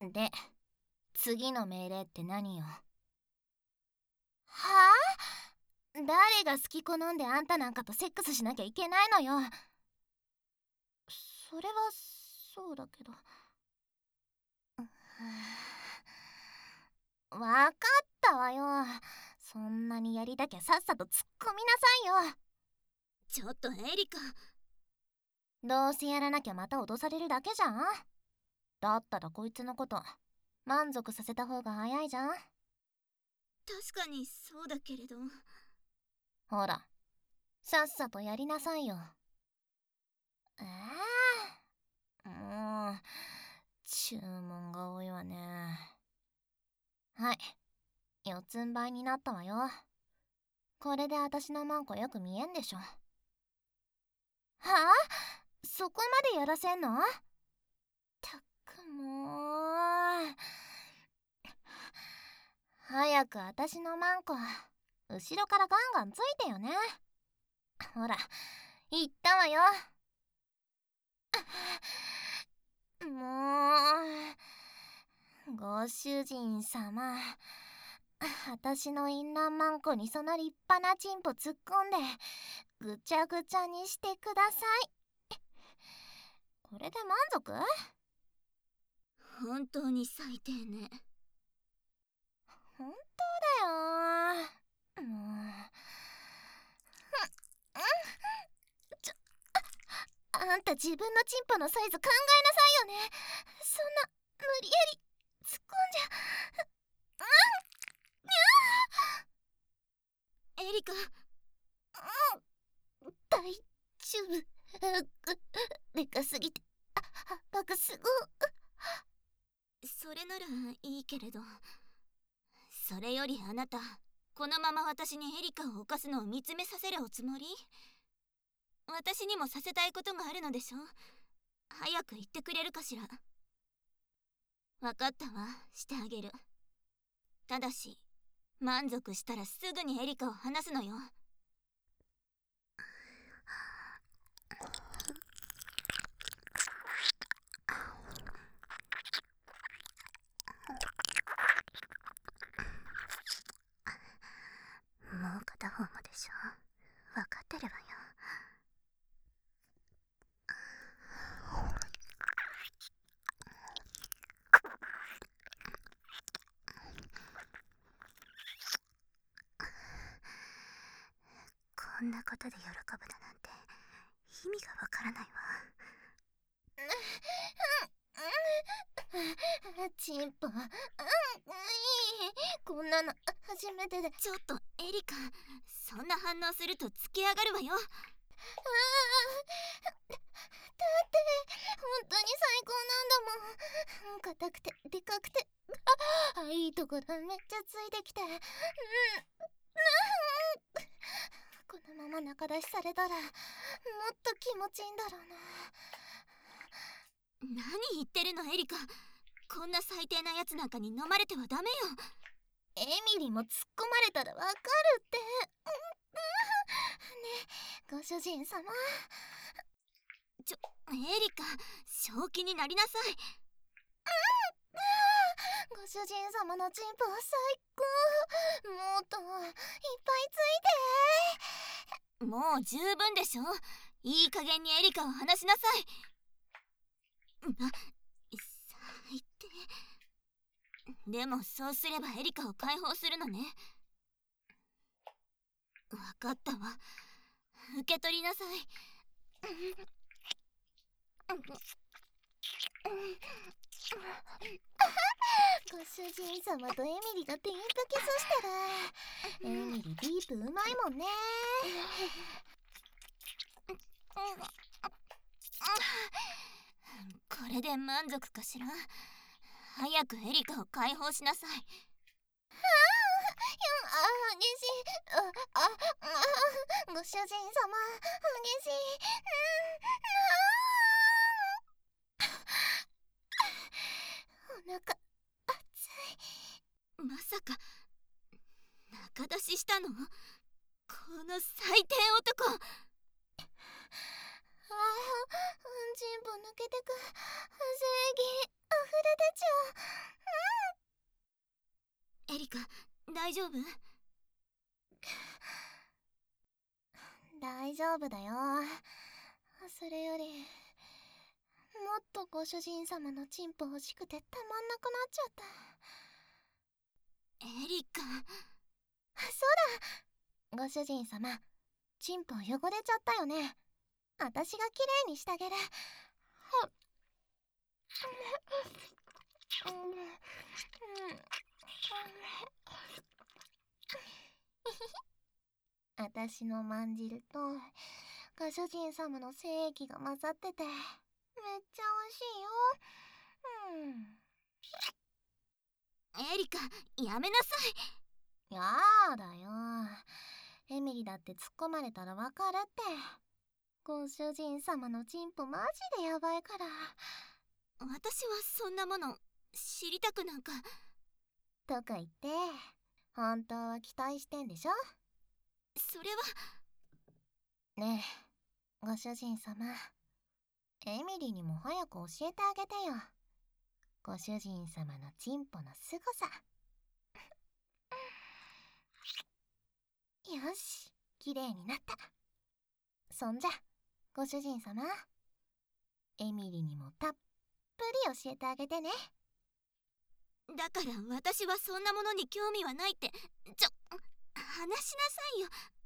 で、次の命令って何よ。はあ？誰が好き好んであんたなんかとセックスしなきゃいけないのよ。それはそうだけど。わかったわよ。そんなにやりたきゃさっさと突っ込みなさいよ。 ちょっとエリカ。 どうせやらなきゃまた脅されるだけじゃん。だったらこいつのこと満足させた方が早いじゃん。 確かにそうだけれど。 ほら、さっさとやりなさいよ。もう注文が多いわね。はい、四つん這いになったわよ。これで私のマンコよく見えんでしょ。はあ？そこまでやらせんの？たくもう。早く私のマンコ後ろからガンガンついてよね。ほら、言ったわよ。もう、ご主人様、私のインランマンコにその立派なチンポ突っ込んでぐちゃぐちゃにしてください。これで満足？ 本当に最低ね。 本当だよ。もうあんた自分のチンポのサイズ考えなさいよね。そんな無理やり突っ込んじゃ。 エリカ。 大丈夫。でかすぎて圧迫すご。 それならいいけれど、それよりあなた、このまま私にエリカを犯すのを見つめさせるおつもり？私にもさせたいことがあるのでしょ？早く言ってくれるかしら。分かったわ、してあげる。ただし満足したらすぐにエリカを離すのよ。 もう片方もでしょ。分かってるわよ。こんなことで喜ぶだなんて意味がわからないわ。チンポ、こんなの初めてで。 ちょっとエリカ、そんな反応すると突き上がるわよ。 だって本当に最高なんだもん。硬くてでかくて、いいところめっちゃついてきて、このまま仲出しされたらもっと気持ちいいんだろうな。 何言ってるのエリカ。こんな最低なやつなんかに飲まれてはダメよ。 エミリも突っ込まれたらわかるって。ねえ、ご主人様。 エリカ、正気になりなさい。 ご主人様のチンポ最高。もっといっぱいついて。 もう十分でしょ。いい加減にエリカを離しなさい。最低。でもそうすればエリカを解放するのね。分かったわ。受け取りなさい。 ご主人様とエミリがテンパキスしたら、エミリディープうまいもんね。 これで満足かしら。早くエリカを解放しなさい。 激しい。ご主人様、激しい。お腹熱い。 まさか仲出ししたの？この最低男。 チンポ抜けてく。不正義。 溢れ出ちゃう。 エリカ、大丈夫？ 大丈夫だよ。それより、もっとご主人様のチンポ欲しくてたまんなくなっちゃった。 エリカ。 そうだ、ご主人様、チンポ汚れちゃったよね。私がきれいにしてあげる。私のまんじるとご主人様の精液が混ざっててめっちゃ美味しいよ。 エリカ、やめなさい。やだよ。エミリだって突っ込まれたらわかるって。ご主人様のチンポマジでやばいから。 私はそんなもの知りたくなんか。 とか言って本当は期待してんでしょ。 それは。 ねえ、ご主人様、エミリにも早く教えてあげてよ。ご主人様のチンポのすごさ。よし、きれいになった。そんじゃ、ご主人様、エミリにもたっぷり教えてあげてね。 だから私はそんなものに興味はないって。話しなさいよ。